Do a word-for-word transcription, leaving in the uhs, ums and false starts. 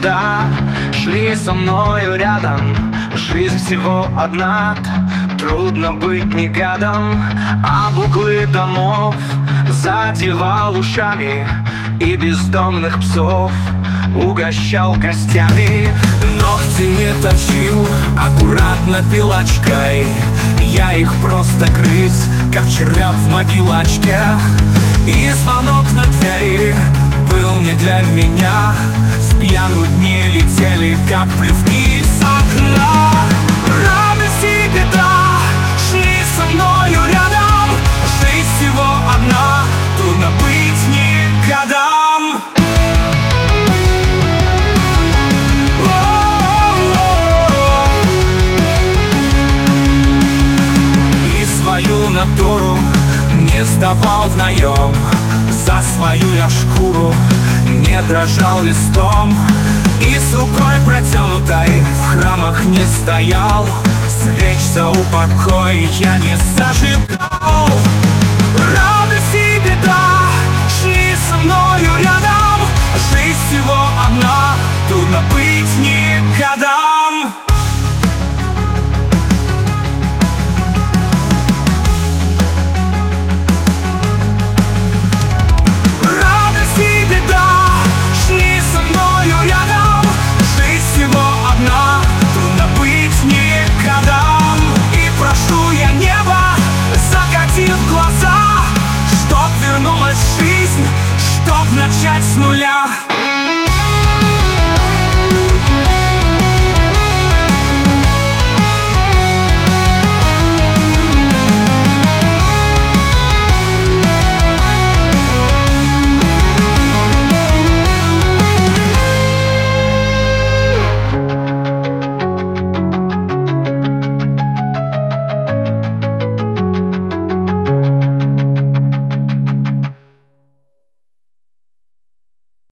беда. Шли со мною рядом, жизнь всего одна. Трудно быть не гадом, об углы домов задевал ушами и бездомных псов угощал костями. Ногти не точил аккуратно пилочкой, я их просто грыз, как червя в могилочке. И звонок на двери был не для меня, с пьяну дни летели, как плевки с окна. Радость и беда шли со мною рядом, жизнь всего одна, трудно быть не годам. Свою натуру не сдавал в наем, за свою я шкуру не дрожал листом. И с рукой протянутой в храмах не стоял, свеч за упокой я не зажигал. Радость и беда шли со мною рядом, жизнь всего одна, трудно быть не годам. Глаза, чтоб вернулась жизнь, чтоб начать с нуля.